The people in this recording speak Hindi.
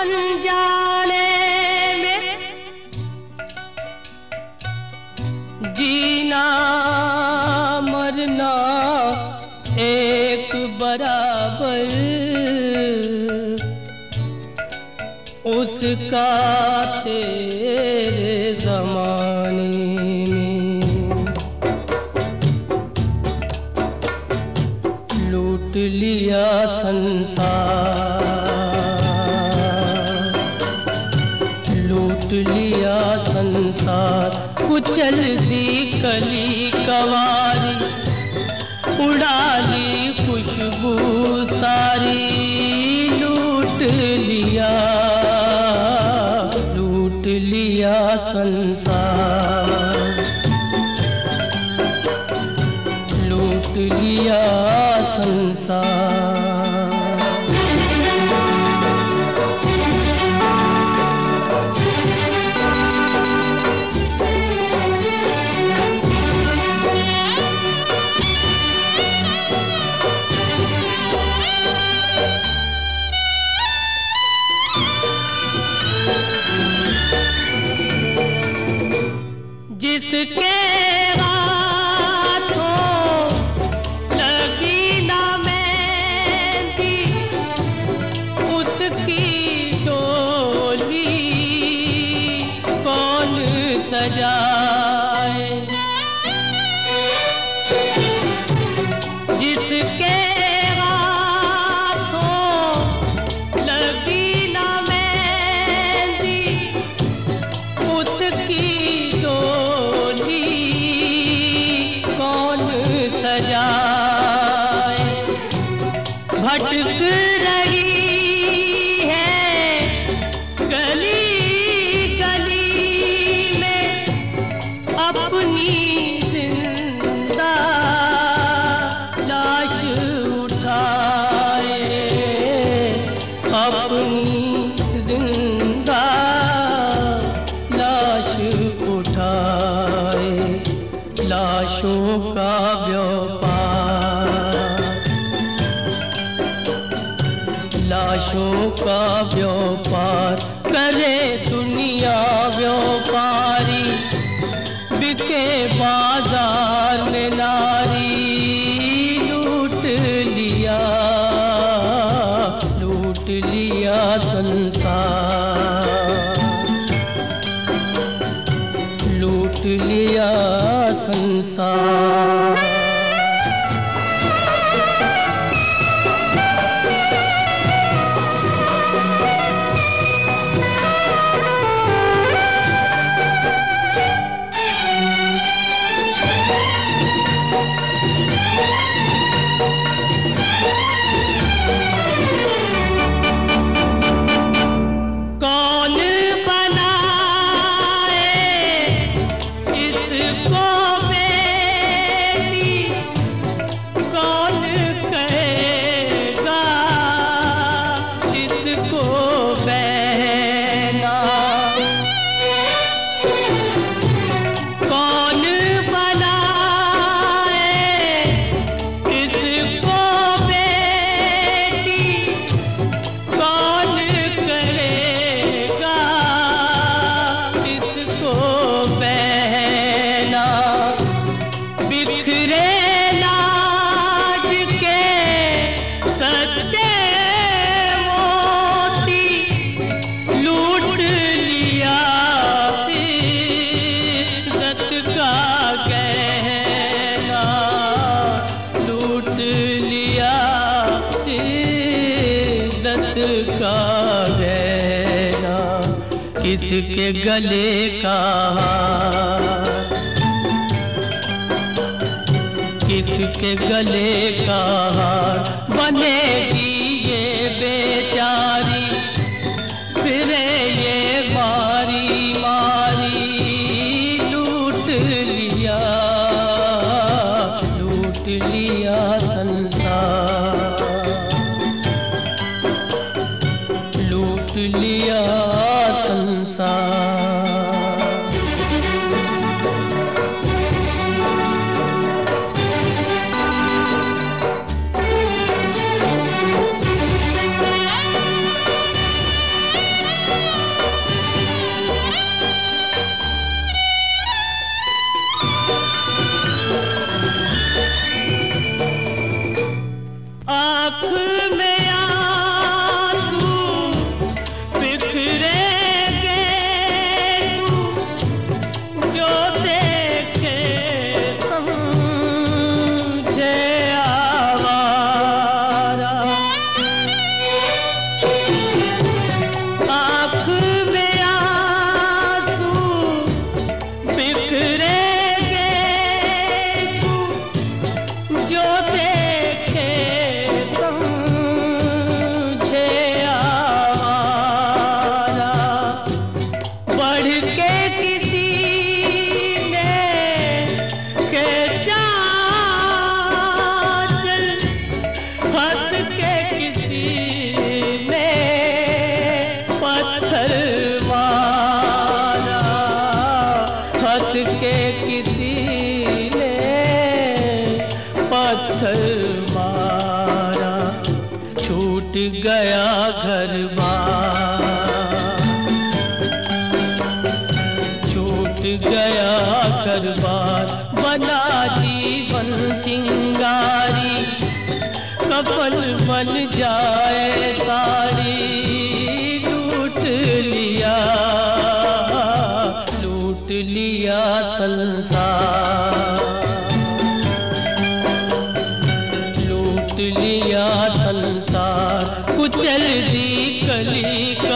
अनजाने में जीना मरना एक बराबर, उसका तेरे ज़माने में लूट लिया संसार, लूट लिया संसार, कुचल दी कली कवारी, उड़ा ली खुशबू सारी, लूट लिया संसार, लूट लिया संसार। जिसके हाथों लगी ना मेहंदी, उसकी डोली कौन सजाए, जिसके हाथों लगी ना मेहंदी, उसकी सजाए, भटक रही है गली गली में अपनी जिंदा लाश उठाए, अपनी जिंदा लाश उठाए, लाशों का व्यापार, लाशों का व्यापार करे दुनिया व्यापारी, बिके बाजार में नारी, लूट लिया संसार, लूट लिया संसार। किसके गले का हार, किसके गले का हार बनेगी ये बेचारी, फिरे ये मारी मारी, लूट लिया संसार, लूट लिया संसार। गया घर बार, छूट गया घर बार, बना जीवन चिंगारी, कफन बन जाए सारी, लूट लिया संसार, लूट लिया संसार, कुचल दी कली